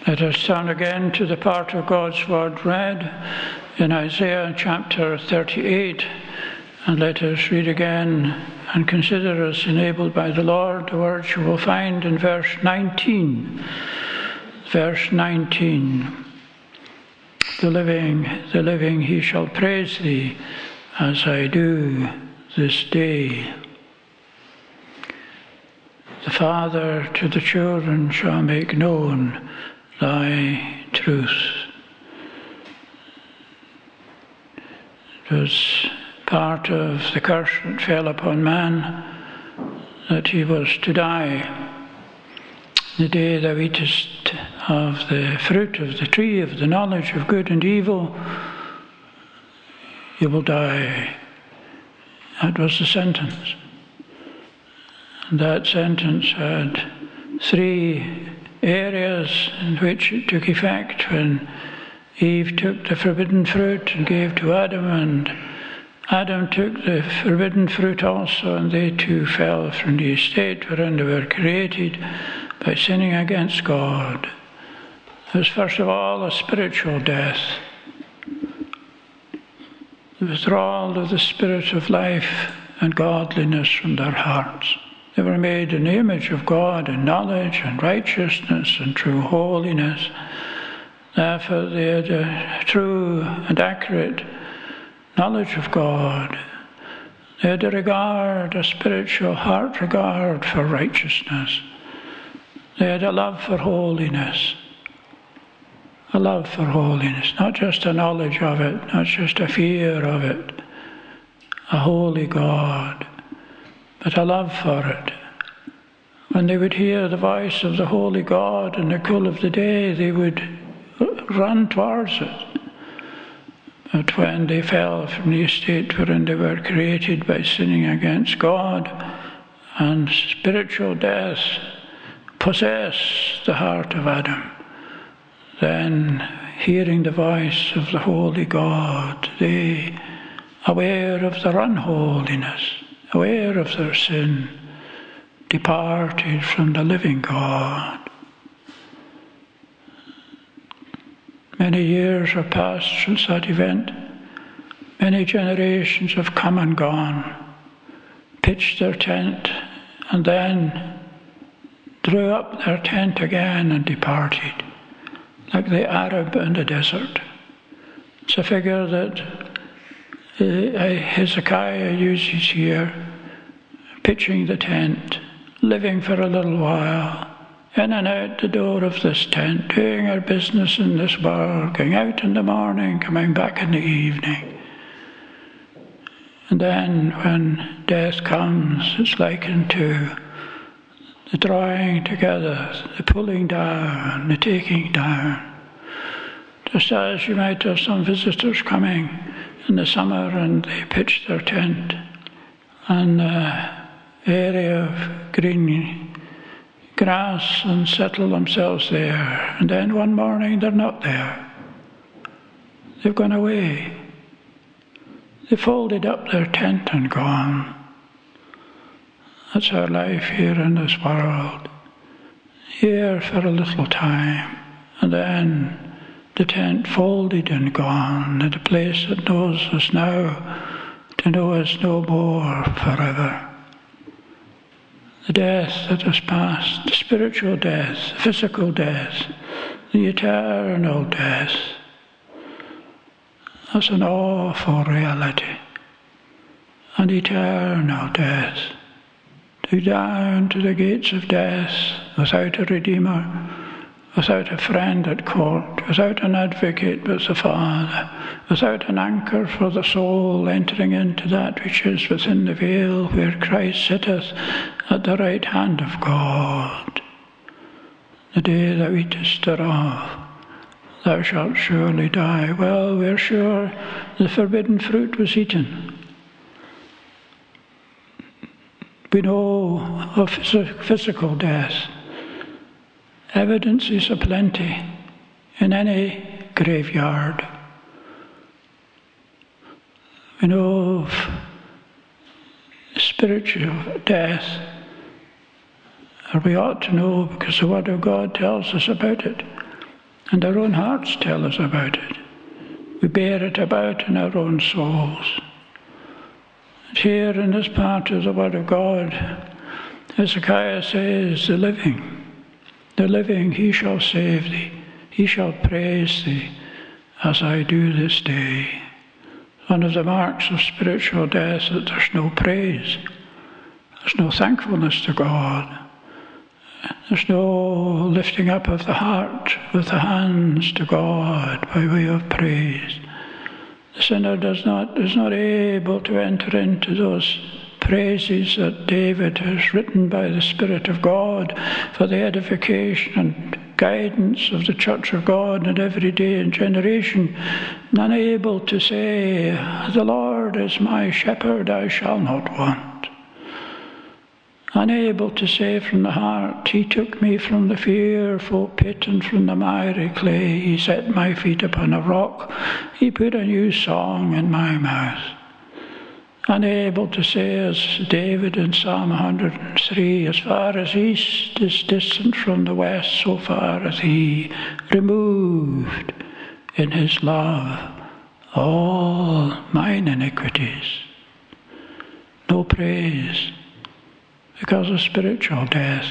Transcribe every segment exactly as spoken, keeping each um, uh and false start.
Let us turn again to the part of God's Word read in Isaiah chapter thirty-eight, and let us read again and consider as enabled by the Lord the words you will find in verse nineteen. Verse nineteen. The living, the living, he shall praise thee, as I do this day. The Father to the children shall make known thy truth. It was part of the curse that fell upon man, that he was to die. The day thou eatest of the fruit of the tree of the knowledge of good and evil, you will die. That was the sentence. And that sentence had three areas in which it took effect. When Eve took the forbidden fruit and gave to Adam, and Adam took the forbidden fruit also, and they too fell from the estate wherein they were created by sinning against God. It was first of all a spiritual death, the withdrawal of the spirit of life and godliness from their hearts. They were made in the image of God in knowledge and righteousness and true holiness. Therefore they had a true and accurate knowledge of God. They had a regard, a spiritual heart regard for righteousness. They had a love for holiness. A love for holiness, not just a knowledge of it, not just a fear of it. A holy God, but a love for it. When they would hear the voice of the holy God in the cool of the day, they would run towards it. But when they fell from the estate wherein they were created by sinning against God, and spiritual death possessed the heart of Adam, then, hearing the voice of the holy God, they, aware of their unholiness, aware of their sin, departed from the living God. Many years have passed since that event. Many generations have come and gone, pitched their tent, and then drew up their tent again and departed, like the Arab in the desert. It's a figure that Hezekiah uses here, pitching the tent, living for a little while, in and out the door of this tent, doing our business in this world, going out in the morning, coming back in the evening. And then when death comes, it's likened to the drawing together, the pulling down, the taking down. Just as you might have some visitors coming in the summer and they pitch their tent on the area of green grass and settle themselves there. And then one morning they're not there. They've gone away. They folded up their tent and gone. That's our life here in this world. Here for a little time, and then the tent folded and gone, and the place that knows us now to know us no more forever. The death that has passed, the spiritual death, the physical death, the eternal death. That's an awful reality. An eternal death. To down to the gates of death without a Redeemer, without a friend at court, without an advocate but the Father, without an anchor for the soul entering into that which is within the veil where Christ sitteth at the right hand of God. The day thou eatest thereof, thou shalt surely die. Well, we're sure the forbidden fruit was eaten. We know of physical death. Evidence is aplenty in any graveyard. We know of spiritual death, or we ought to know because the Word of God tells us about it. And our own hearts tell us about it. We bear it about in our own souls. And here in this part of the Word of God, Hezekiah says, the living, the living, he shall save thee, he shall praise thee, as I do this day. One of the marks of spiritual death is that there's no praise. There's no thankfulness to God. There's no lifting up of the heart with the hands to God by way of praise. The sinner does not, is not able to enter into those praises that David has written by the Spirit of God for the edification and guidance of the Church of God in every day and generation, unable to say, the Lord is my shepherd, I shall not want. Unable to say from the heart, he took me from the fearful pit and from the miry clay. He set my feet upon a rock. He put a new song in my mouth. Unable to say, as David in Psalm one hundred and three, as far as east is distant from the west, so far as he removed in his love all mine iniquities. No praise because of spiritual death.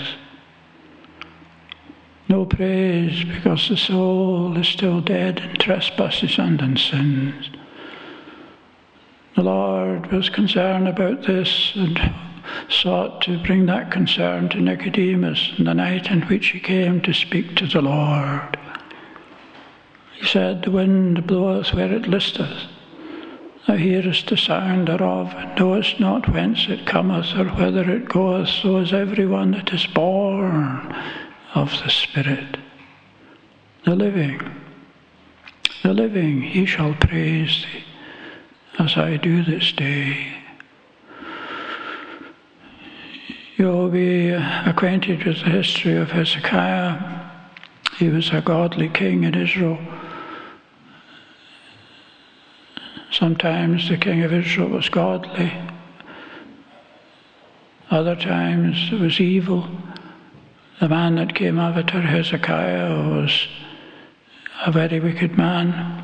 No praise because the soul is still dead in trespasses and in sins. The Lord was concerned about this and sought to bring that concern to Nicodemus in the night in which he came to speak to the Lord. He said, the wind bloweth where it listeth. Thou hearest the sound thereof, and knowest not whence it cometh, or whither it goeth. So is every one that is born of the Spirit. The living, the living, he shall praise thee, as I do this day. You will be acquainted with the history of Hezekiah. He was a godly king in Israel. Sometimes the king of Israel was godly. Other times it was evil. The man that came after Hezekiah was a very wicked man.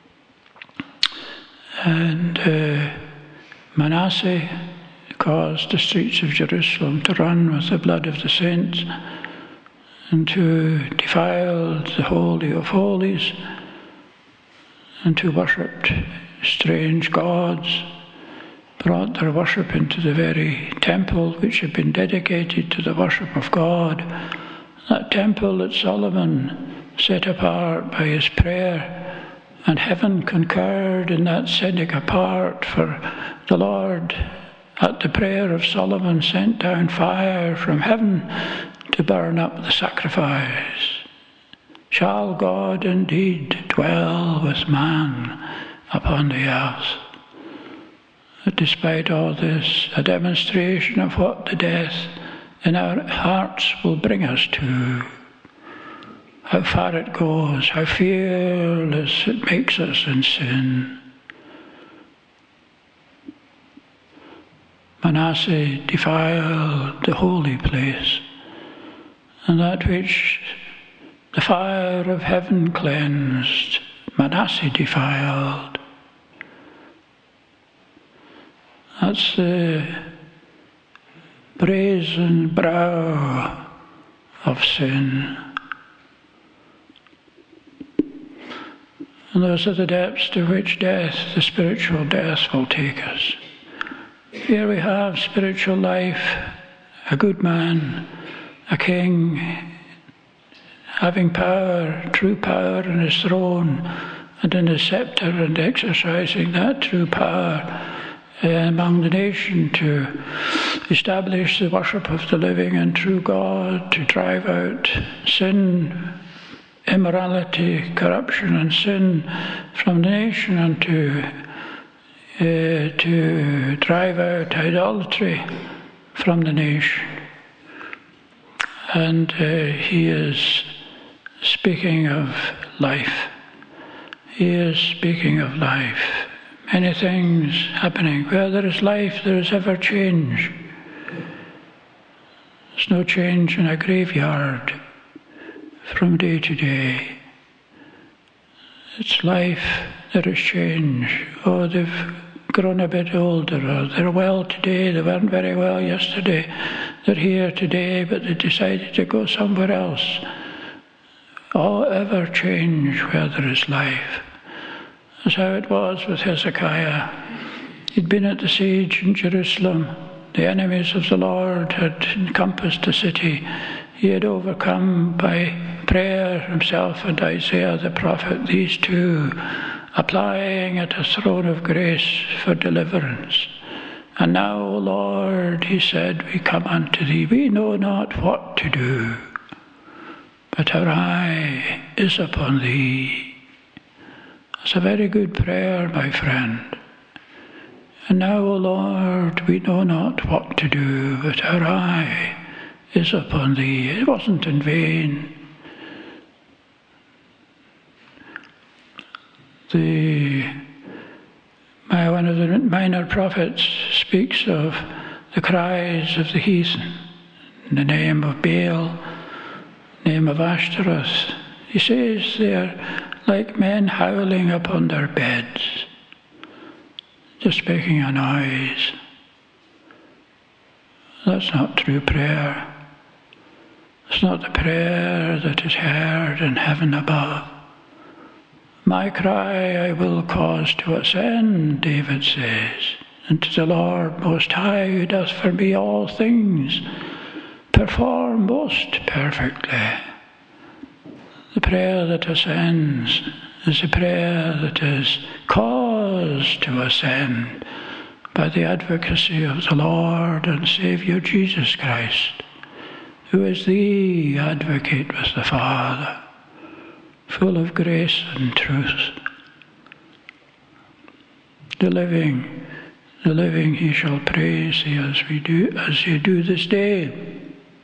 And uh, Manasseh caused the streets of Jerusalem to run with the blood of the saints and to defile the Holy of Holies and to worship strange gods, brought their worship into the very temple which had been dedicated to the worship of God. That temple that Solomon set apart by his prayer, and heaven concurred in that setting apart, for the Lord at the prayer of Solomon sent down fire from heaven to burn up the sacrifice. Shall God indeed dwell with man upon the earth? But despite all this, a demonstration of what the death in our hearts will bring us to, how far it goes, how fearless it makes us in sin. Manasseh defiled the holy place, and that which the fire of heaven cleansed, Manasseh defiled. That's the brazen brow of sin. And those are the depths to which death, the spiritual death, will take us. Here we have spiritual life, a good man, a king, having power, true power in his throne and in his scepter, and exercising that true power among the nation to establish the worship of the living and true God, to drive out sin, immorality, corruption and sin from the nation, and to uh, to drive out idolatry from the nation. And uh, he is speaking of life. He is speaking of life. Many things happening. Where there is life, there is ever change. There's no change in a graveyard from day to day. It's life that has changed. Oh, they've grown a bit older, or they're well today, they weren't very well yesterday. They're here today, but they decided to go somewhere else. All ever change where there is life. That's how it was with Hezekiah. He'd been at the siege in Jerusalem. The enemies of the Lord had encompassed the city. He had overcome by prayer, himself and Isaiah the prophet, these two, applying at a throne of grace for deliverance. And now, O Lord, he said, we come unto thee. We know not what to do, but our eye is upon thee. That's a very good prayer, my friend. And now, O Lord, we know not what to do, but our eye is upon thee. It wasn't in vain. The, my, one of the minor prophets speaks of the cries of the heathen in the name of Baal, name of Ashtaroth. He says they're like men howling upon their beds, just making a noise. That's not true prayer. It's not the prayer that is heard in heaven above. My cry I will cause to ascend, David says, unto the Lord Most High, who doth for me all things, perform most perfectly. The prayer that ascends is a prayer that is caused to ascend by the advocacy of the Lord and Saviour Jesus Christ, who is the advocate with the Father, full of grace and truth. The living, the living he shall praise thee as we do, as you do this day.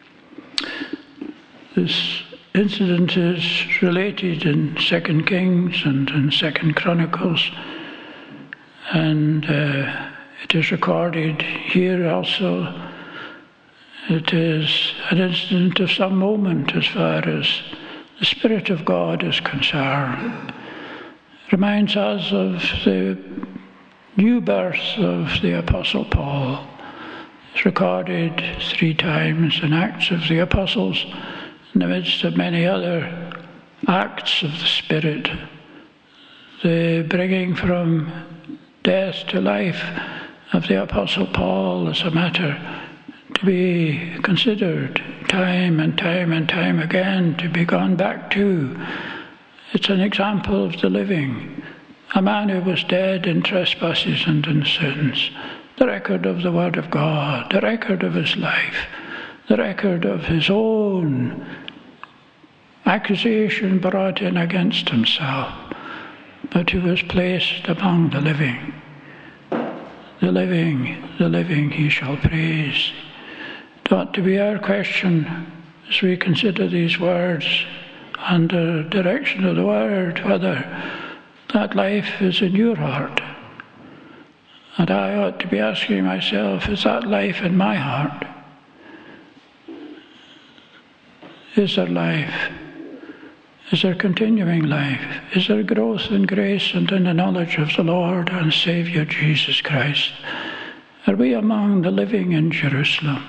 This incident is related in Second Kings and in Second Chronicles, and uh, it is recorded here also. It is an incident of some moment as far as the Spirit of God is concerned. It reminds us of the new birth of the Apostle Paul. It's recorded three times in Acts of the Apostles, in the midst of many other acts of the Spirit. The bringing from death to life of the Apostle Paul is a matter to be considered time and time and time again, to be gone back to. It's an example of the living, a man who was dead in trespasses and in sins, the record of the Word of God, the record of his life, the record of his own accusation brought in against himself, but who was placed among the living. The living, the living he shall praise. It ought to be our question as we consider these words under direction of the Word, whether that life is in your heart. And I ought to be asking myself, is that life in my heart? Is there life? Is there continuing life? Is there growth in grace and in the knowledge of the Lord and Saviour Jesus Christ? Are we among the living in Jerusalem?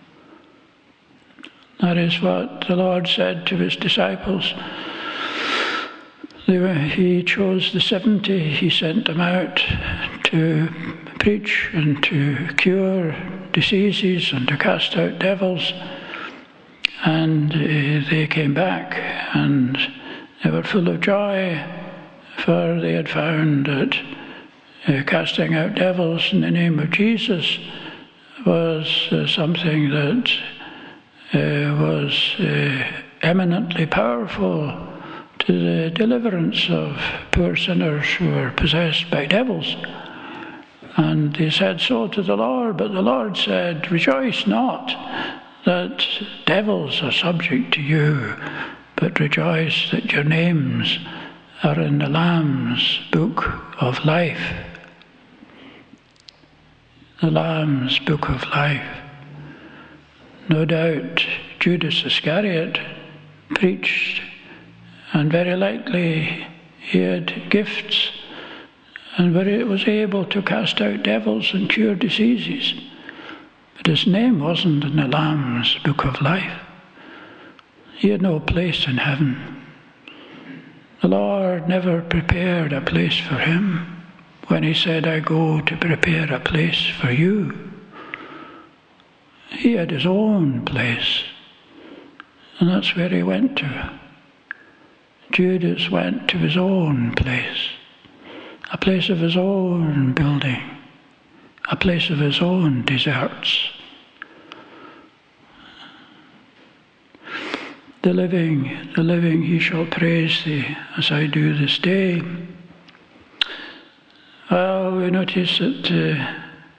That is what the Lord said to his disciples. They were, he chose the seventy, he sent them out to preach and to cure diseases and to cast out devils. And uh, they came back and they were full of joy, for they had found that uh, casting out devils in the name of Jesus was uh, something that uh, was uh, eminently powerful to the deliverance of poor sinners who were possessed by devils. And they said so to the Lord, but the Lord said, rejoice not that devils are subject to you, but rejoice that your names are in the Lamb's book of life. The Lamb's book of life. No doubt Judas Iscariot preached, and very likely He had gifts and was able to cast out devils and cure diseases. But his name wasn't in the Lamb's Book of Life. He had no place in heaven. The Lord never prepared a place for him when he said, I go to prepare a place for you. He had his own place, and that's where he went to. Judas went to his own place, a place of his own building, a place of his own deserts. The living, the living, he shall praise thee, as I do this day. Well, we notice that the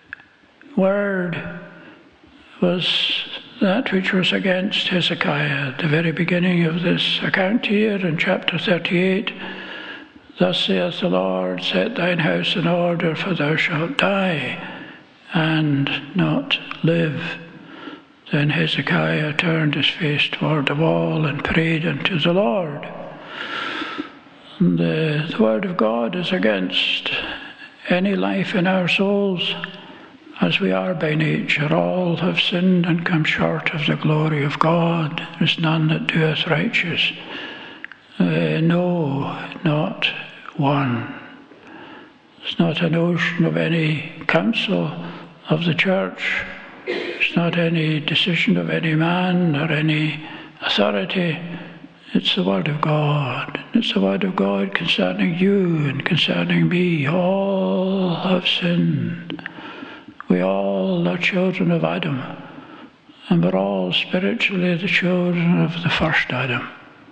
word was that which was against Hezekiah at the very beginning of this account here in chapter thirty-eight. Thus saith the Lord, set thine house in order, for thou shalt die and not live. Then Hezekiah turned his face toward the wall and prayed unto the Lord. And the, the word of God is against any life in our souls, as we are by nature. All have sinned and come short of the glory of God. There is none that doeth righteous. Uh, no, not one. It's not a notion of any council of the church. It's not any decision of any man or any authority. It's the word of God. It's the word of God concerning you and concerning me. All have sinned. We all are children of Adam, and we're all spiritually the children of the first Adam,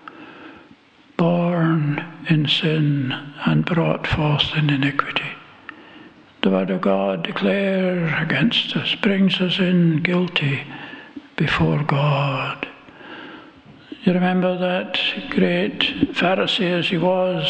born in sin and brought forth in iniquity. The word of God declares against us, brings us in guilty before God. You remember that great Pharisee as he was,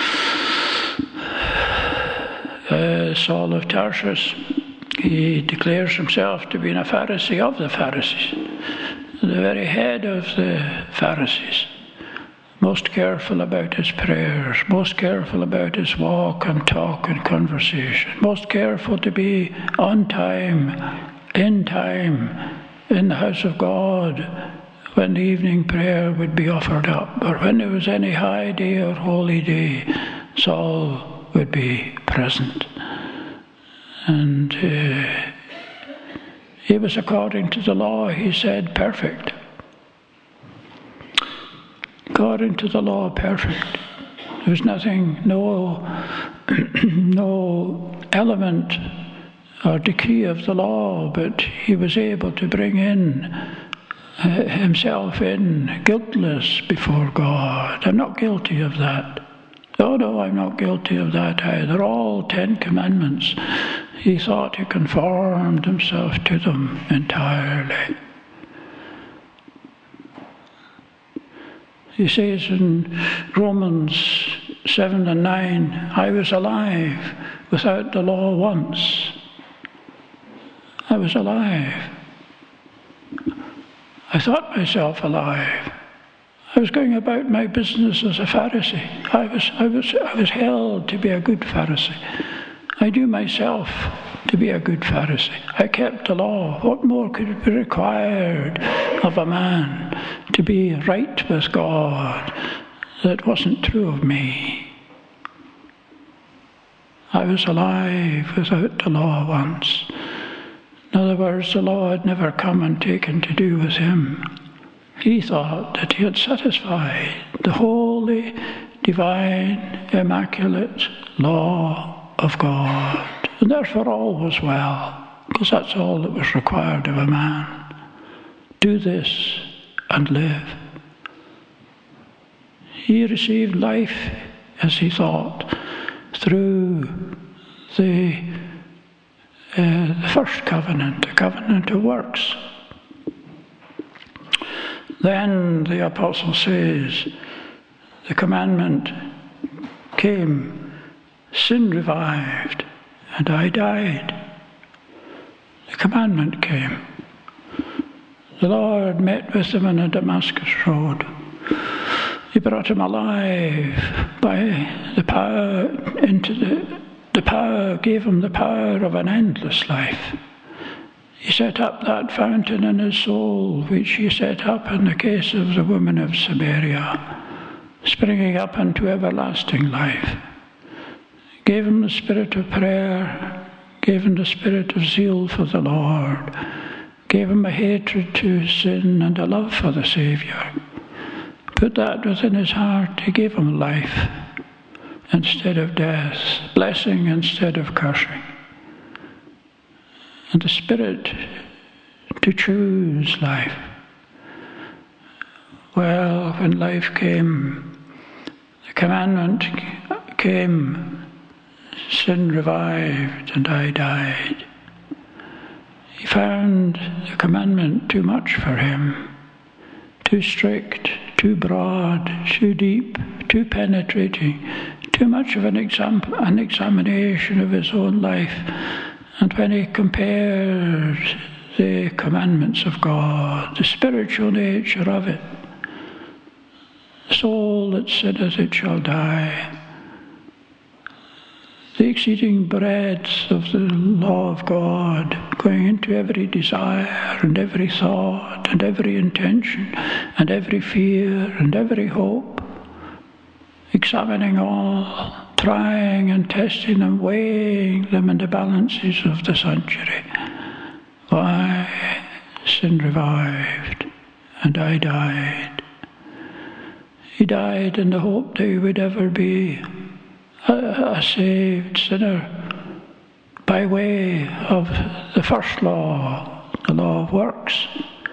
uh, Saul of Tarsus. He declares himself to be a Pharisee of the Pharisees, the very head of the Pharisees, most careful about his prayers, most careful about his walk and talk and conversation, most careful to be on time, in time, in the house of God, when the evening prayer would be offered up, or when there was any high day or holy day, Saul would be present. And uh, he was, according to the law, he said, perfect. According to the law, perfect. There was nothing, no, no element or decree of the law, but he was able to bring in uh, himself in guiltless before God. I'm not guilty of that. Oh no, I'm not guilty of that either. All Ten Commandments, he thought he conformed himself to them entirely. He says in Romans seven and nine, I was alive without the law once. I was alive. I thought myself alive. I was going about my business as a Pharisee. I was, I was, I was held to be a good Pharisee. I knew myself to be a good Pharisee. I kept the law. What more could be required of a man to be right with God that wasn't true of me? I was alive without the law once. In other words, the law had never come and taken to do with him. He thought that he had satisfied the holy, divine, immaculate law of God. And therefore all was well, because that's all that was required of a man. Do this and live. He received life, as he thought, through the, uh, the first covenant, the covenant of works. Then the apostle says, the commandment came, sin revived, and I died. The commandment came. The Lord met with them on the Damascus road. He brought him alive by the power into the, the power, gave him the power of an endless life. He set up that fountain in his soul, which he set up in the case of the woman of Samaria, springing up into everlasting life. Gave him the spirit of prayer, gave him the spirit of zeal for the Lord, gave him a hatred to sin and a love for the Saviour. Put that within his heart. He gave him life instead of death, blessing instead of cursing, and the spirit to choose life. Well, when life came, the commandment came, sin revived, and I died. He found the commandment too much for him, too strict, too broad, too deep, too penetrating, too much of an, exam- an examination of his own life. And when he compared the commandments of God, the spiritual nature of it, the soul that sinneth, it shall die, the exceeding breadth of the law of God, going into every desire and every thought and every intention and every fear and every hope, examining all, trying and testing them, weighing them in the balances of the sanctuary. Why, sin revived, and I died. He died in the hope that he would ever be a, a saved sinner by way of the first law, the law of works.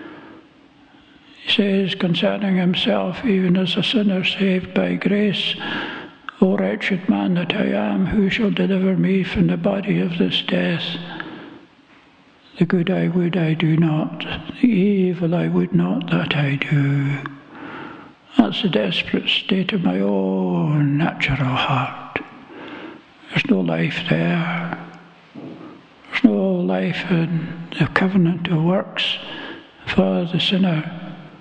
He says concerning himself, even as a sinner saved by grace, O wretched man that I am, who shall deliver me from the body of this death? The good I would I do not, the evil I would not that I do. That's the desperate state of my own natural heart. There's no life there. There's no life in the covenant of works for the sinner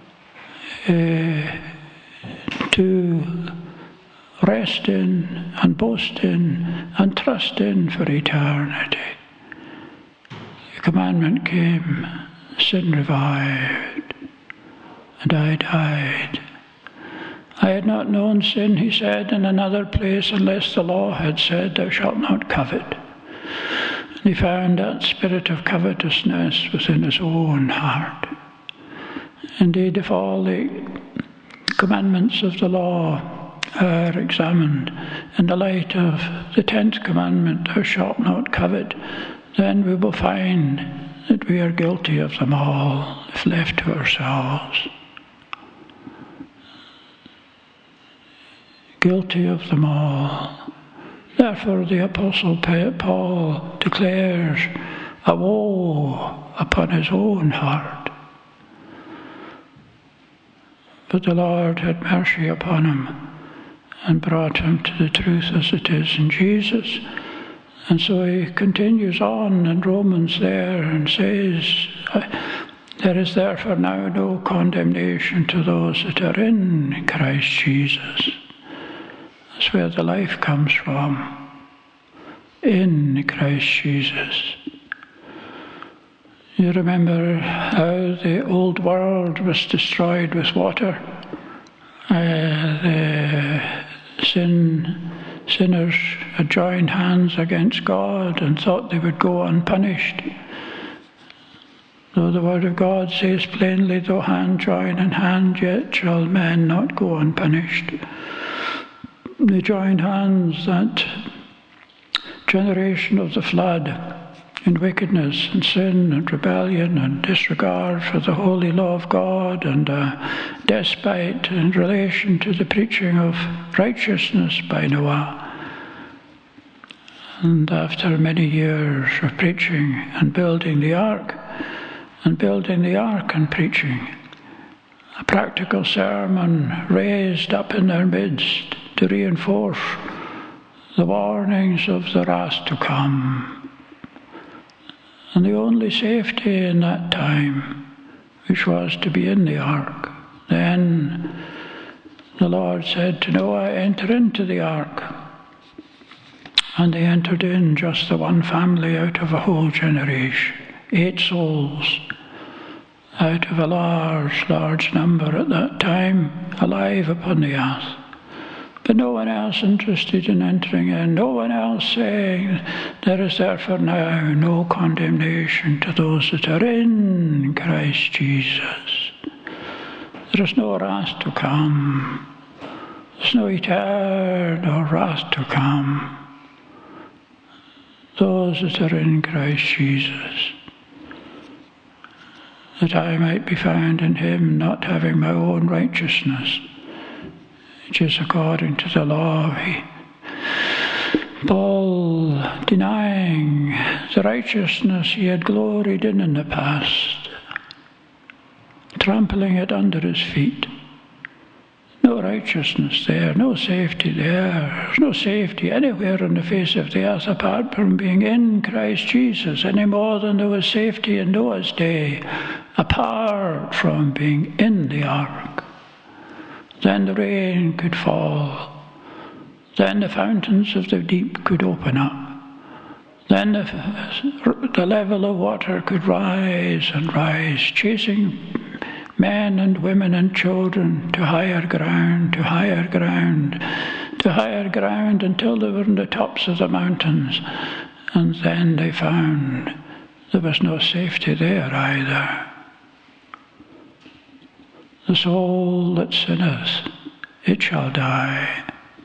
uh, to rest in and boast in and trust in for eternity. The commandment came, sin revived, and I died. I had not known sin, he said in another place, unless the law had said, thou shalt not covet. And he found that spirit of covetousness within his own heart. Indeed, if all the commandments of the law are examined in the light of the tenth commandment, thou shalt not covet, then we will find that we are guilty of them all if left to ourselves. Guilty of them all. Therefore the Apostle Paul declares a woe upon his own heart. But the Lord had mercy upon him and brought him to the truth as it is in Jesus. And so he continues on in Romans there and says, there is therefore now no condemnation to those that are in Christ Jesus. That's where the life comes from, in Christ Jesus. You remember how the old world was destroyed with water? Uh, the sin, sinners had joined hands against God and thought they would go unpunished. Though the word of God says plainly, though hand join in hand, yet shall men not go unpunished. They joined hands, that generation of the flood, in wickedness and sin and rebellion and disregard for the holy law of God, and uh, despite in relation to the preaching of righteousness by Noah. And after many years of preaching and building the ark, and building the ark and preaching, a practical sermon raised up in their midst to reinforce the warnings of the wrath to come. And the only safety in that time, which was to be in the ark, then the Lord said to Noah, enter into the ark. And they entered in, just the one family out of a whole generation. Eight souls out of a large, large number at that time alive upon the earth. But no one else interested in entering in, no one else saying, there is therefore now no condemnation to those that are in Christ Jesus. There is no wrath to come. There's no eternal wrath to come. Those that are in Christ Jesus, that I might be found in him, not having my own righteousness, which is according to the law. Paul, denying the righteousness he had gloried in in the past, trampling it under his feet. No righteousness there, no safety there. There's no safety anywhere on the face of the earth apart from being in Christ Jesus, any more than there was safety in Noah's day apart from being in the ark. Then the rain could fall. Then the fountains of the deep could open up. Then the, the level of water could rise and rise, chasing men and women and children to higher ground, to higher ground, to higher ground until they were on the tops of the mountains. And then they found there was no safety there either. The soul that sinneth, it shall die.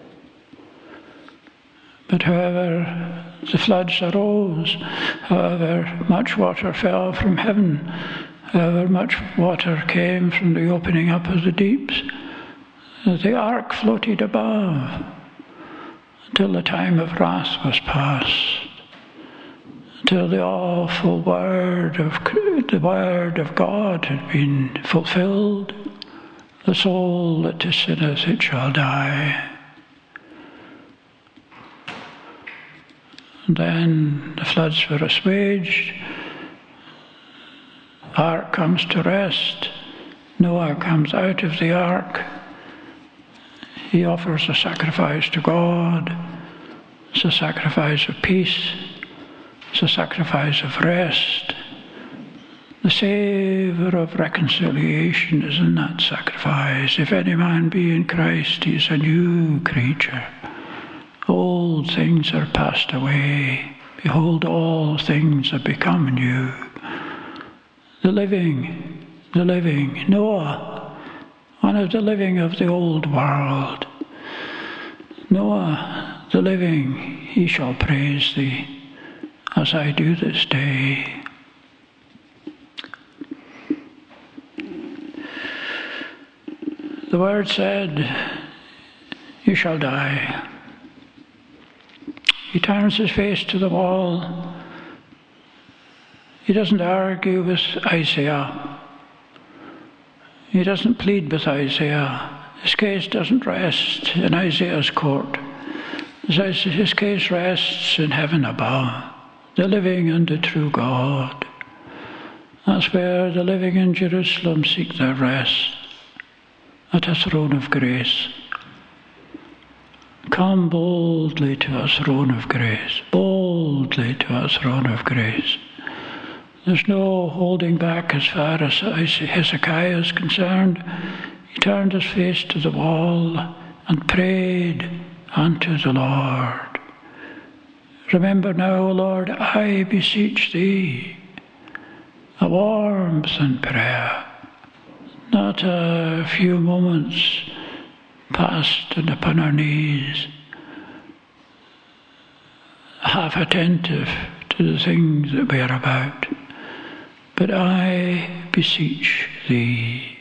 But however the floods arose, however much water fell from heaven, however much water came from the opening up of the deeps, the ark floated above until the time of wrath was past, until the awful word of the word of God had been fulfilled. The soul that sinneth, it shall die. And then the floods were assuaged. Ark comes to rest. Noah comes out of the ark. He offers a sacrifice to God. It's a sacrifice of peace. It's a sacrifice of rest. The savour of reconciliation is in that sacrifice. If any man be in Christ, he is a new creature. Old things are passed away. Behold, all things have become new. The living, the living, Noah, one of the living of the old world. Noah, the living, he shall praise thee, as I do this day. The word said, you shall die. He turns his face to the wall. He doesn't argue with Isaiah. He doesn't plead with Isaiah. His case doesn't rest in Isaiah's court. His case rests in heaven above, the living and the true God. That's where the living in Jerusalem seek their rest, at a throne of grace. Come boldly to a throne of grace, boldly to a throne of grace. There's no holding back as far as Hezekiah is concerned. He turned his face to the wall and prayed unto the Lord. Remember now, O Lord, I beseech thee, a warmth in prayer, not a few moments passed and upon our knees, half attentive to the things that we are about. But I beseech thee.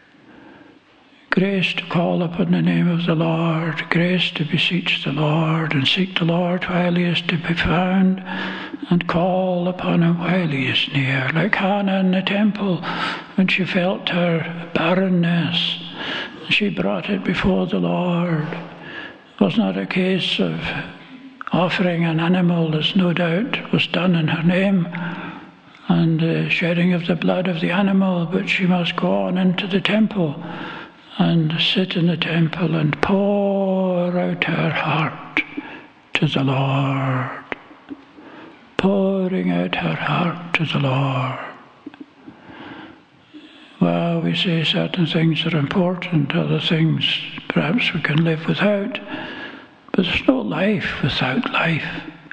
Grace to call upon the name of the Lord, grace to beseech the Lord and seek the Lord while he is to be found, and call upon him while he is near. Like Hannah in the temple, when she felt her barrenness, she brought it before the Lord. It was not a case of offering an animal, as no doubt was done in her name, and the shedding of the blood of the animal, but she must go on into the temple and sit in the temple and pour out her heart to the Lord. Pouring out her heart to the Lord. Well, we say certain things are important, other things perhaps we can live without, but there's no life without life.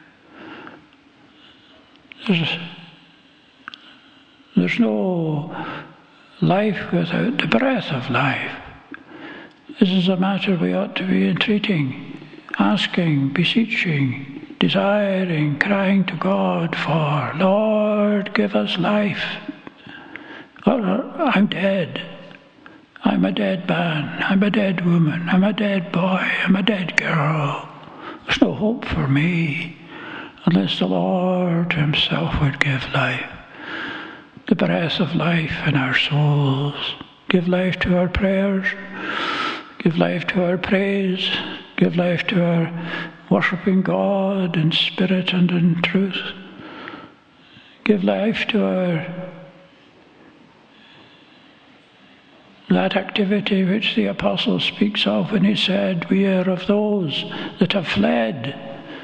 There's, there's no life without the breath of life. This is a matter we ought to be entreating, asking, beseeching, desiring, crying to God for. Lord, give us life. Or I'm dead. I'm a dead man. I'm a dead woman. I'm a dead boy. I'm a dead girl. There's no hope for me unless the Lord himself would give life. The breath of life in our souls. Give life to our prayers. Give life to our praise. Give life to our worshipping God in spirit and in truth. Give life to our that activity which the apostle speaks of when he said, we are of those that have fled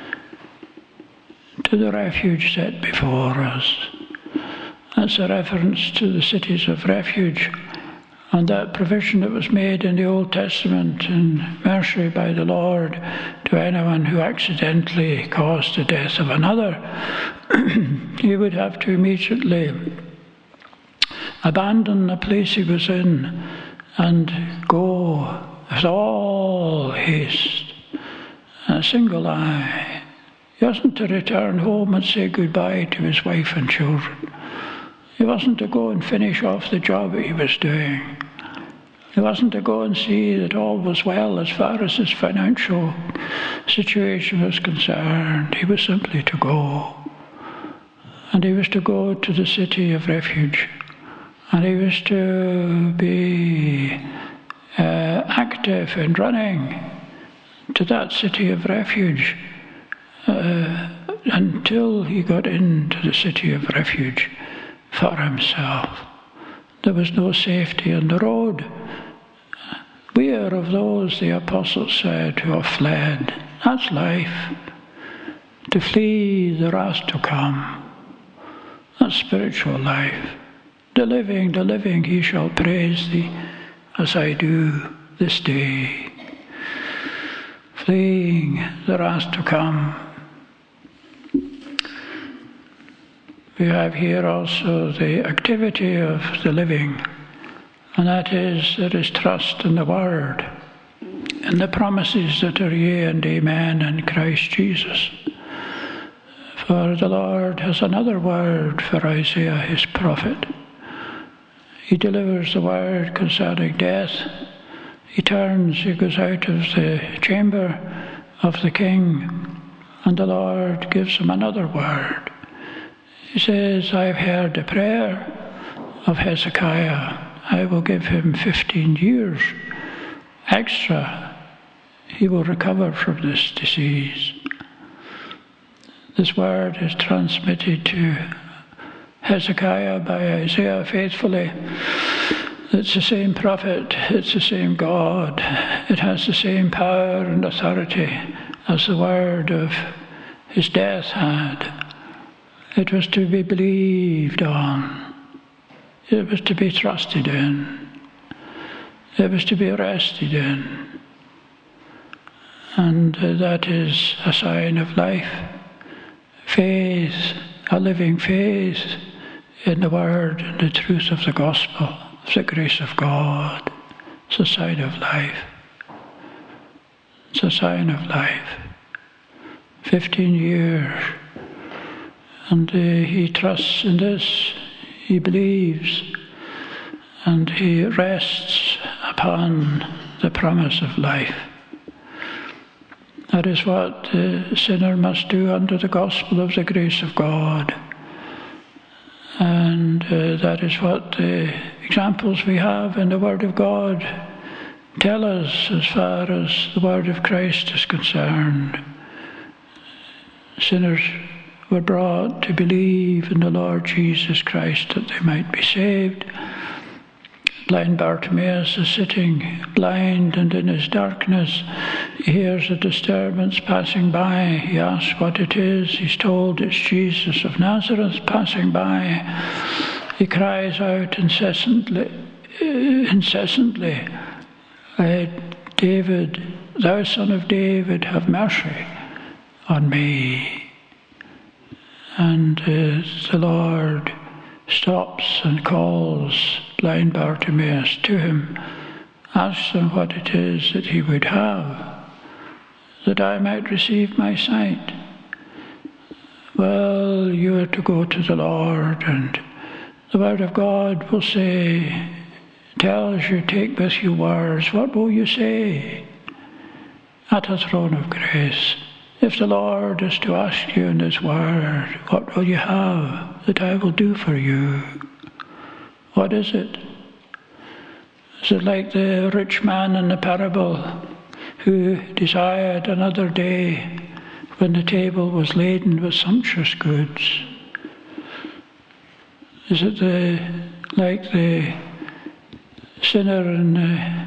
to the refuge set before us. That's a reference to the cities of refuge and that provision that was made in the Old Testament in mercy by the Lord to anyone who accidentally caused the death of another. He would have to immediately abandon the place he was in and go with all haste, a single eye. He wasn't to return home and say goodbye to his wife and children. He wasn't to go and finish off the job that he was doing. He wasn't to go and see that all was well as far as his financial situation was concerned. He was simply to go. And he was to go to the city of refuge. And he was to be uh, active in running to that city of refuge uh, until he got into the city of refuge for himself. There was no safety on the road. We are of those, the apostle said, who have fled. That's life. To flee the wrath to come. That's spiritual life. The living, the living, he shall praise thee, as I do this day. Fleeing the wrath to come. We have here also the activity of the living, and that is, there is trust in the Word, and the promises that are yea and amen in Christ Jesus. For the Lord has another word for Isaiah, his prophet. He delivers the word concerning death. He turns, he goes out of the chamber of the king, and the Lord gives him another word. He says, I have heard the prayer of Hezekiah. I will give him fifteen years extra. He will recover from this disease. This word is transmitted to Hezekiah by Isaiah faithfully. It's the same prophet, it's the same God. It has the same power and authority as the word of his death had. It was to be believed on. It was to be trusted in. It was to be rested in. And uh, that is a sign of life. Faith, a living faith in the word and the truth of the gospel, of the grace of God. It's a sign of life. It's a sign of life. Fifteen years. And uh, he trusts in this. He believes. And he rests upon the promise of life. That is what the sinner must do under the gospel of the grace of God. And uh, that is what the examples we have in the Word of God tell us as far as the Word of Christ is concerned. Sinners were brought to believe in the Lord Jesus Christ that they might be saved, Blind Bartimaeus is sitting blind, and in his darkness he hears a disturbance passing by. He asks what it is. He's told it's Jesus of Nazareth passing by. He cries out incessantly, incessantly, David, thou son of David, have mercy on me. And uh, the Lord stops and calls blind Bartimaeus to him, asks him what it is that he would have, that I might receive my sight. Well, you are to go to the Lord, and the Word of God will say, tells you, take with you words. What will you say at a throne of grace? If the Lord is to ask you in His Word, what will you have that I will do for you? What is it? Is it like the rich man in the parable who desired another day when the table was laden with sumptuous goods? Is it the, like the sinner in the,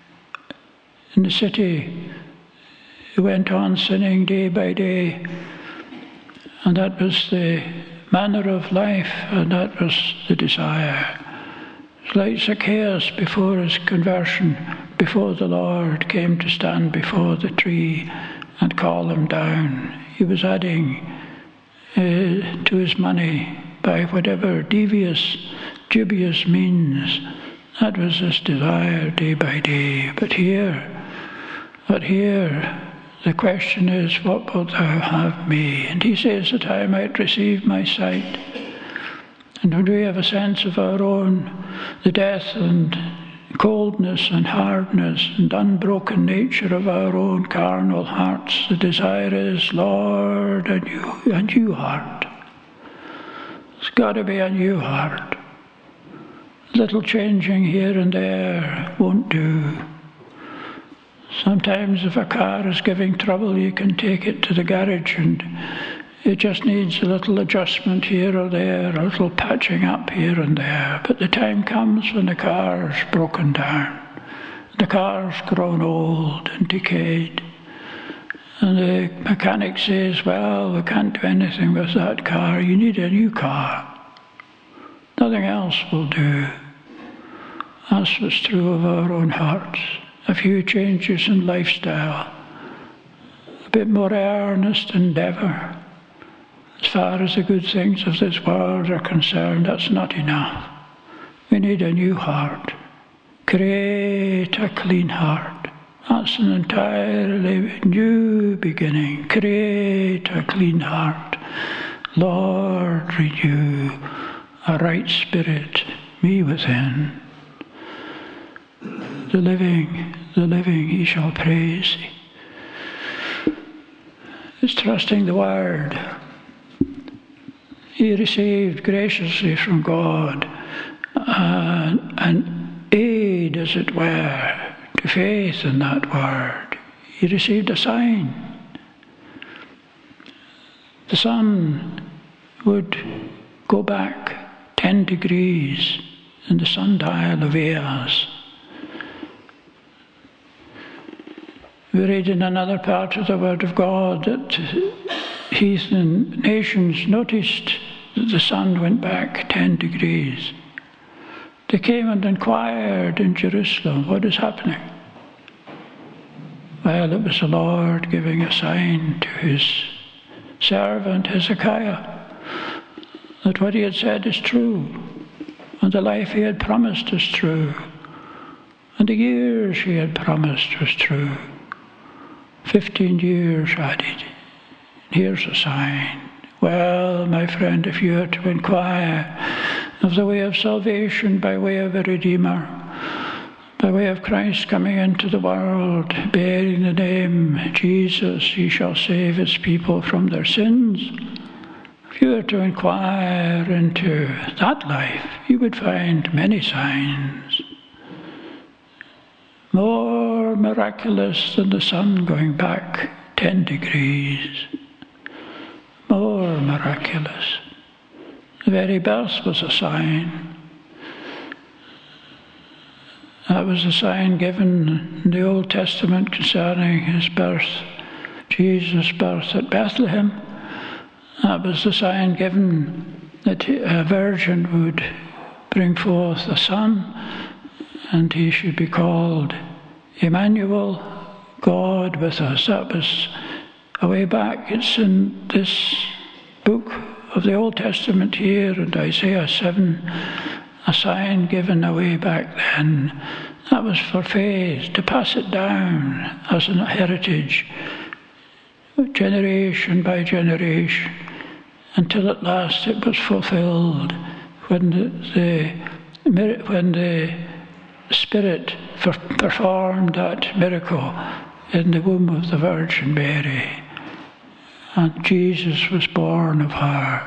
in the city who went on sinning day by day, and that was the manner of life, and that was the desire? It's like Zacchaeus before his conversion, before the Lord came to stand before the tree and call him down. He was adding uh, to his money by whatever devious, dubious means. That was his desire day by day. But here, but here, the question is, what wilt thou have me? And he says that I might receive my sight. And when we have a sense of our own, the death and coldness and hardness and unbroken nature of our own carnal hearts, the desire is, Lord, a new, a new heart. It's got to be a new heart. Little changing here and there won't do. Sometimes if a car is giving trouble, you can take it to the garage and it just needs a little adjustment here or there, a little patching up here and there. But the time comes when the car's broken down. The car's grown old and decayed. And the mechanic says, well, we can't do anything with that car. You need a new car. Nothing else will do. That's what's true of our own hearts. A few changes in lifestyle, a bit more earnest endeavour. As far as the good things of this world are concerned, that's not enough. We need a new heart. Create a clean heart. That's an entirely new beginning. Create a clean heart. Lord, renew a right spirit, me within. The living, the living He shall praise. It's trusting the Word. He received graciously from God uh, an aid, as it were, to faith in that Word. He received a sign. The sun would go back ten degrees in the sundial of Ahaz. We read in another part of the Word of God that heathen nations noticed that the sun went back ten degrees. They came and inquired in Jerusalem, what is happening? Well, it was the Lord giving a sign to His servant Hezekiah that what He had said is true, and the life He had promised is true, and the years He had promised was true. Fifteen years added. Here's a sign. Well, my friend, if you are to inquire of the way of salvation by way of a Redeemer, by way of Christ coming into the world, bearing the name Jesus, He shall save His people from their sins. If you were to inquire into that life, you would find many signs. More miraculous than the sun going back ten degrees. More miraculous. The very birth was a sign. That was the sign given in the Old Testament concerning his birth, Jesus' birth at Bethlehem. That was the sign given that a virgin would bring forth a son, and he should be called Emmanuel, God with us. That was a way back. It's in this book of the Old Testament here in Isaiah seven, a sign given away back then. That was for faith, to pass it down as a heritage, generation by generation, until at last it was fulfilled when the, the when the Spirit performed that miracle in the womb of the Virgin Mary, and Jesus was born of her,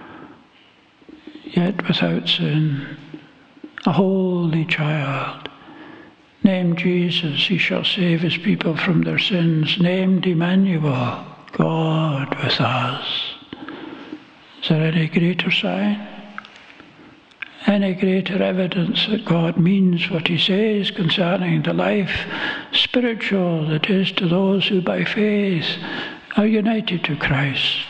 yet without sin, a holy child. Named Jesus, he shall save his people from their sins. Named Emmanuel, God with us. Is there any greater sign? Any greater evidence that God means what he says concerning the life spiritual that is to those who by faith are united to Christ?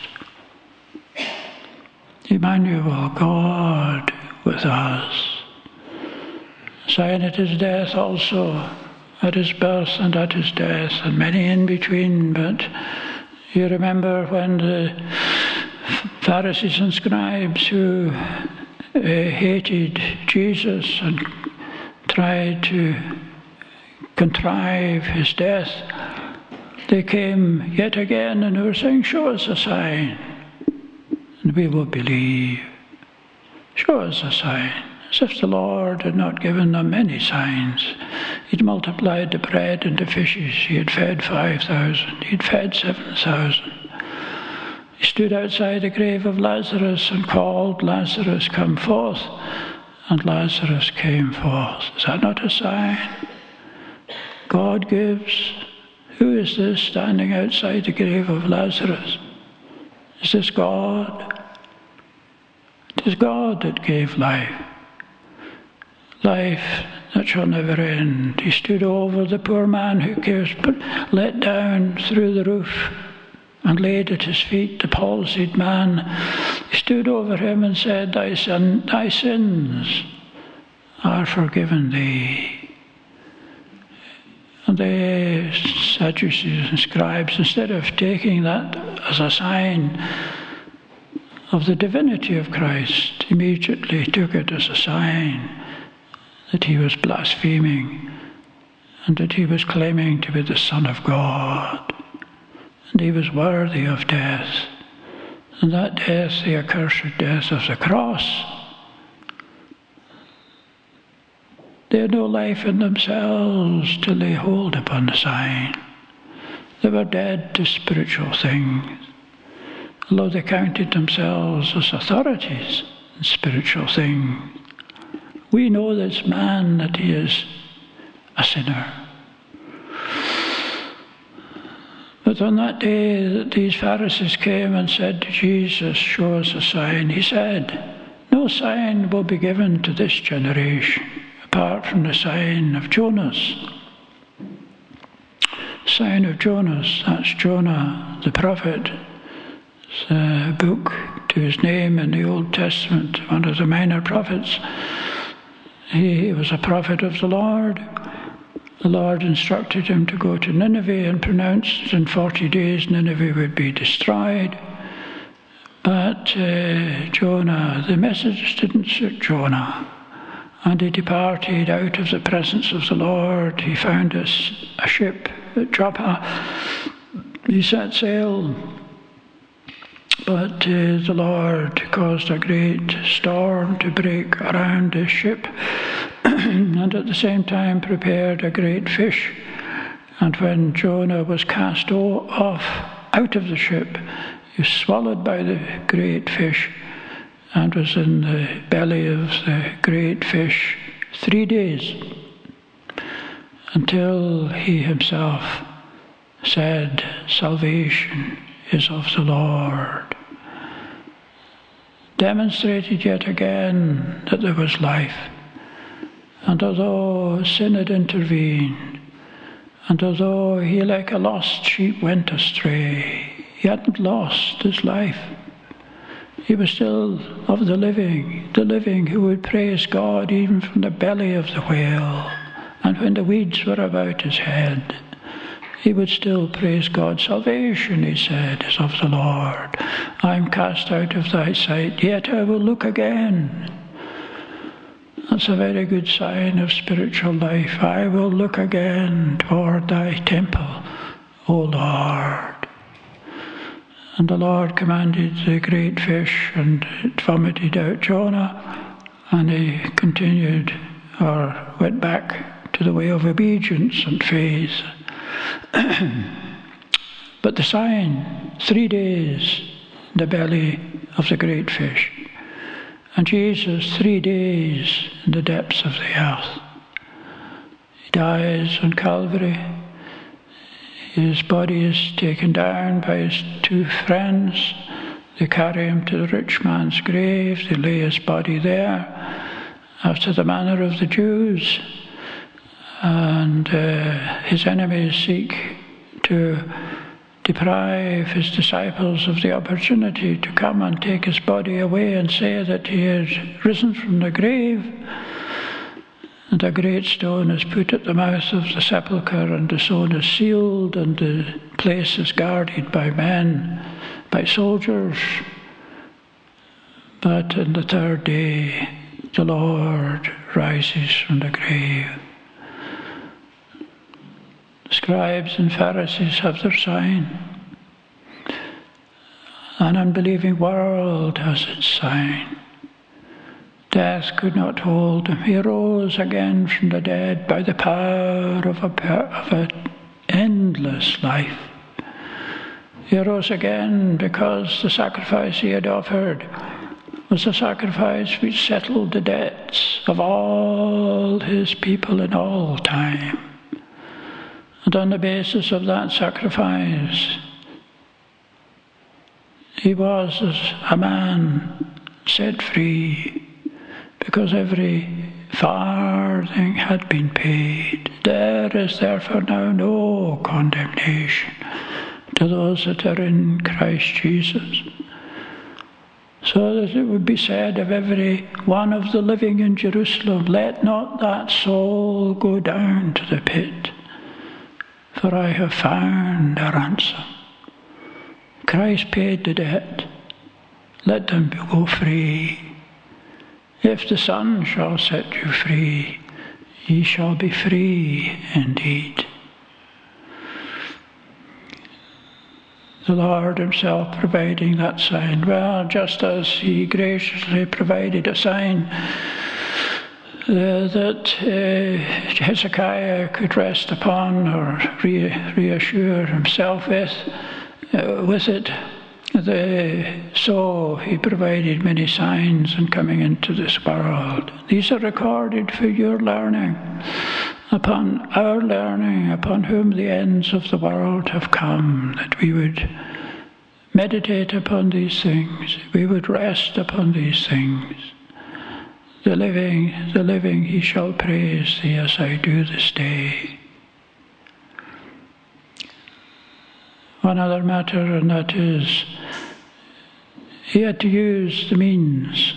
Emmanuel, God with us. Sign at his death also, at his birth and at his death, and many in between. But you remember when the Pharisees and scribes who uh, hated Jesus and tried to contrive his death, they came yet again and they were saying, show us a sign and we will believe. Show us a sign. As if the Lord had not given them many signs. He'd multiplied the bread and the fishes. He had fed five thousand. He'd fed seven thousand. He stood outside the grave of Lazarus and called, Lazarus, come forth. And Lazarus came forth. Is that not a sign? God gives. Who is this standing outside the grave of Lazarus? Is this God? It is God that gave life. Life that shall never end. He stood over the poor man who was let down through the roof and laid at his feet the palsied man. He stood over him and said, Thy son, thy sins are forgiven thee. And the Sadducees and scribes, instead of taking that as a sign of the divinity of Christ, immediately took it as a sign that he was blaspheming and that he was claiming to be the Son of God, and he was worthy of death, and that death, the accursed death of the cross. They had no life in themselves to lay hold upon the sign. They were dead to spiritual things, although they counted themselves as authorities in spiritual things. We know this man that he is a sinner. But on that day that these Pharisees came and said to Jesus, show us a sign, he said, no sign will be given to this generation apart from the sign of Jonas. The sign of Jonas, that's Jonah the prophet. It's a book to his name in the Old Testament, one of the minor prophets. He was a prophet of the Lord. The Lord instructed him to go to Nineveh and pronounce that in forty days Nineveh would be destroyed. But uh, Jonah, the message didn't suit Jonah. And he departed out of the presence of the Lord. He found a, a ship at Joppa. He set sail. But uh, the Lord caused a great storm to break around the ship, and at the same time prepared a great fish. And when Jonah was cast off out of the ship, he was swallowed by the great fish, and was in the belly of the great fish three days, until he himself said, salvation is of the Lord. Demonstrated yet again that there was life, And although sin had intervened, and although he like a lost sheep went astray, he hadn't lost his life. He was still of the living, the living who would praise God even from the belly of the whale. And when the weeds were about his head, he would still praise God. Salvation, he said, is of the Lord. I am cast out of thy sight, yet I will look again. That's a very good sign of spiritual life. I will look again toward thy temple, O Lord. And the Lord commanded the great fish, and it vomited out Jonah, and he continued, or went back to the way of obedience and faith. But the sign, three days in the belly of the great fish, and Jesus three days in the depths of the earth. He dies on Calvary. His body is taken down by his two friends. They carry him to the rich man's grave. They lay his body there after the manner of the Jews. And uh, his enemies seek to deprive his disciples of the opportunity to come and take his body away and say that he had risen from the grave. And a great stone is put at the mouth of the sepulchre, and the stone is sealed, and the place is guarded by men, by soldiers. But on the third day, the Lord rises from the grave. The scribes and Pharisees have their sign. An unbelieving world has its sign. Death could not hold him. He rose again from the dead by the power of an endless life. He rose again because the sacrifice he had offered was a sacrifice which settled the debts of all his people in all time. And on the basis of that sacrifice, he was as a man set free, because every farthing had been paid. There is therefore now no condemnation to those that are in Christ Jesus. So that it would be said of every one of the living in Jerusalem, let not that soul go down to the pit, for I have found a ransom. Christ paid the debt. Let them go free. If the Son shall set you free, ye shall be free indeed. The Lord himself providing that sign. Well, just as he graciously provided a sign uh, that uh, Hezekiah could rest upon or re- reassure himself with, uh, with it, The, so he provided many signs in coming into this world. These are recorded for your learning, upon our learning, upon whom the ends of the world have come, that we would meditate upon these things, we would rest upon these things. The living, the living, he shall praise thee as I do this day. One other matter, and that is, he had to use the means.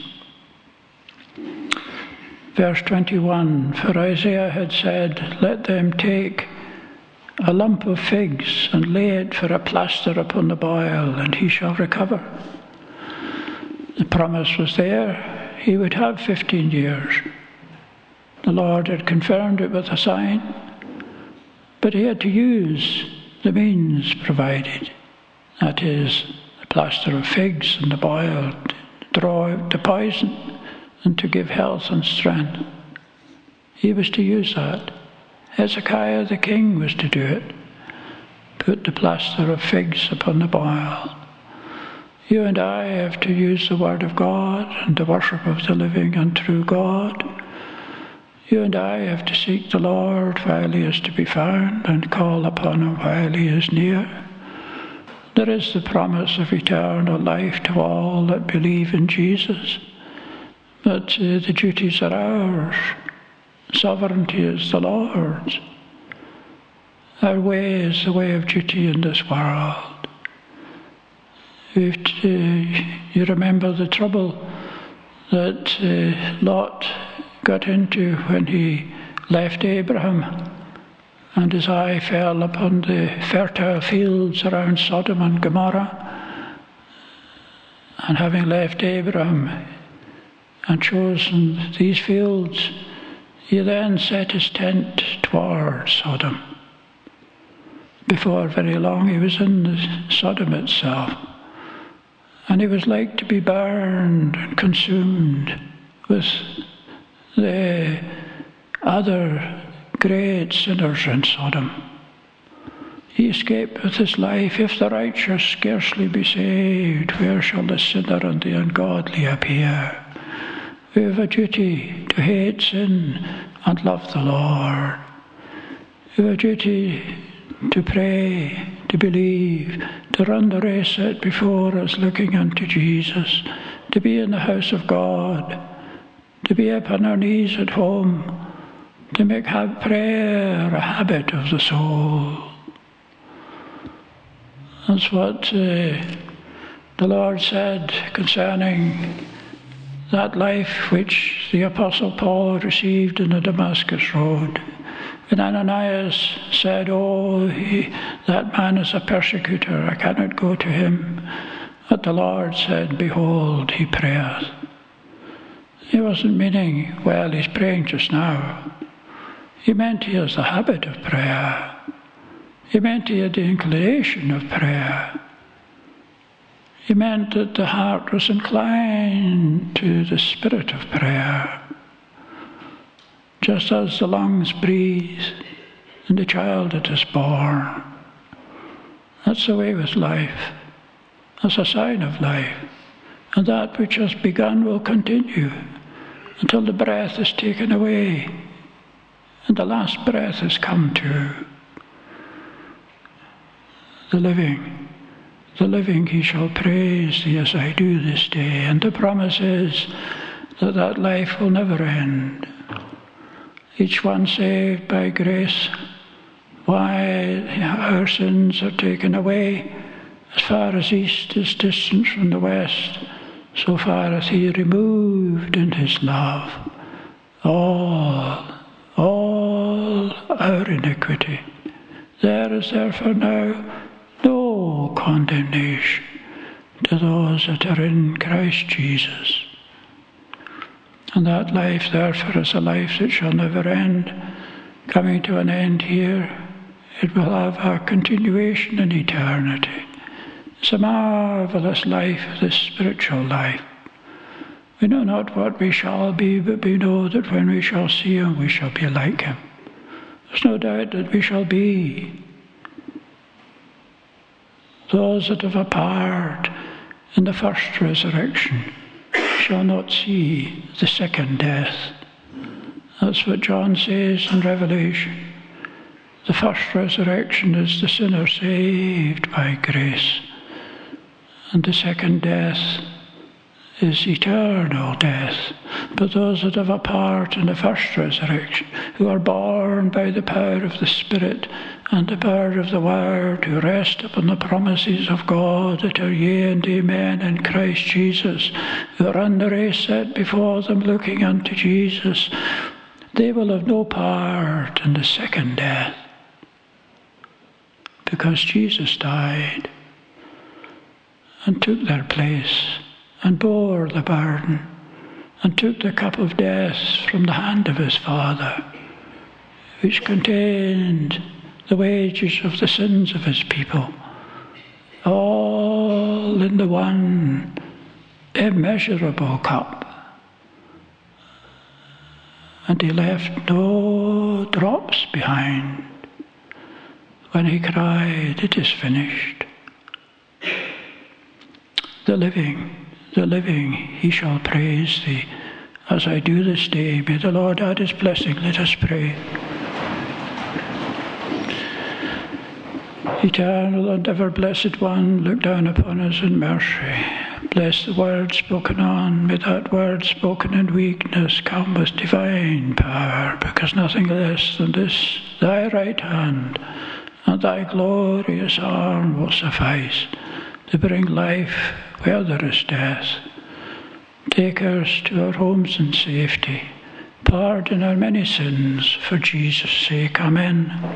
Verse twenty-one, for Isaiah had said, let them take a lump of figs and lay it for a plaster upon the boil, and he shall recover. The promise was there. He would have fifteen years. The Lord had confirmed it with a sign, but he had to use the means provided, that is, the plaster of figs and the boil, to draw out the poison and to give health and strength. He was to use that. Hezekiah the king was to do it. Put the plaster of figs upon the boil. You and I have to use the word of God and the worship of the living and true God. You and I have to seek the Lord while he is to be found, and call upon him while he is near. There is the promise of eternal life to all that believe in Jesus, but uh, the duties are ours. Sovereignty is the Lord's. Our way is the way of duty in this world. If uh, you remember the trouble that uh, Lot got into when he left Abraham, and his eye fell upon the fertile fields around Sodom and Gomorrah, and having left Abraham and chosen these fields, he then set his tent towards Sodom. Before very long he was in the Sodom itself, and he was like to be burned and consumed with the other great sinners in Sodom. He escaped with his life. If the righteous scarcely be saved, where shall the sinner and the ungodly appear? We have a duty to hate sin and love the Lord. We have a duty to pray, to believe, to run the race set before us looking unto Jesus, to be in the house of God, to be upon our knees at home, to make prayer a habit of the soul. That's what uh, the Lord said concerning that life which the Apostle Paul received in the Damascus Road. When Ananias said, "Oh, he, that man is a persecutor, I cannot go to him," but the Lord said, "Behold, he prayeth." He wasn't meaning, well, he's praying just now. He meant he has the habit of prayer. He meant he had the inclination of prayer. He meant that the heart was inclined to the spirit of prayer. Just as the lungs breathe in the child that is born. That's the way with life. That's a sign of life. And that which has begun will continue until the breath is taken away and the last breath has come to. The living, the living he shall praise thee as I do this day. And the promise is that that life will never end. Each one saved by grace, why our sins are taken away. As far as east is distant from the west, so far as he removed in his love all, all our iniquity. There is therefore now no condemnation to those that are in Christ Jesus. And that life, therefore, is a life that shall never end. Coming to an end here, it will have a continuation in eternity. It's a marvellous life, this spiritual life. We know not what we shall be, but we know that when we shall see him, we shall be like him. There's no doubt that we shall be. Those that have a part in the first resurrection shall not see the second death. That's what John says in Revelation. The first resurrection is the sinner saved by grace. And the second death is eternal death. But those that have a part in the first resurrection, who are born by the power of the Spirit and the power of the Word, who rest upon the promises of God that are yea and amen in Christ Jesus, who run the race set before them looking unto Jesus, they will have no part in the second death, because Jesus died and took their place and bore the burden and took the cup of death from the hand of his Father, which contained the wages of the sins of his people, all in the one immeasurable cup. And he left no drops behind when he cried, "It is finished." The living, the living, he shall praise thee as I do this day. May the Lord add his blessing. Let us pray. Eternal and ever-blessed One, look down upon us in mercy. Bless the word spoken on. May that word spoken in weakness come with divine power, because nothing less than this, thy right hand and thy glorious arm will suffice to bring life where there is death. Take us to our homes in safety. Pardon our many sins, for Jesus' sake. Amen.